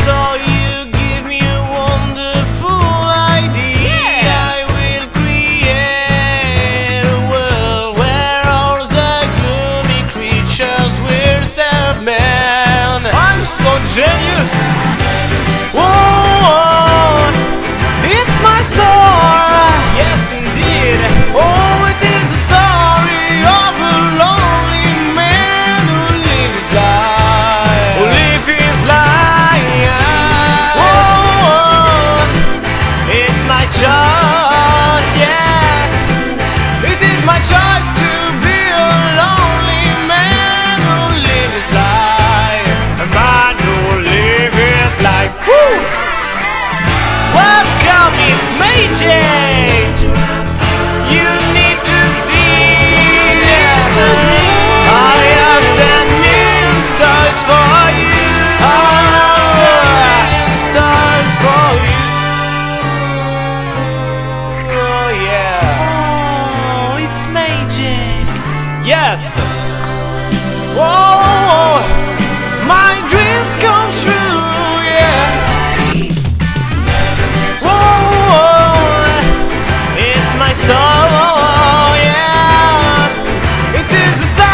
So you give me a wonderful idea. I will create a world where all the gloomy creatures will serve man. I'm so genius. Whoa, it's my story. Yes, indeed. Oh, it is a story of a lonely man who lives his life. Who lives his life. Whoa, it's my choice. Yeah, it is my choice to be a lonely man who lives his life. A man who lives his life. Woo! Welcome, it's Magic. You need to see. I have 10 million stars for you. I have 10 million stars for you. Oh yeah. Oh, it's Magic. Yes. Whoa, my dreams come true. Yeah. Whoa, it's my star, oh, yeah. It is a star.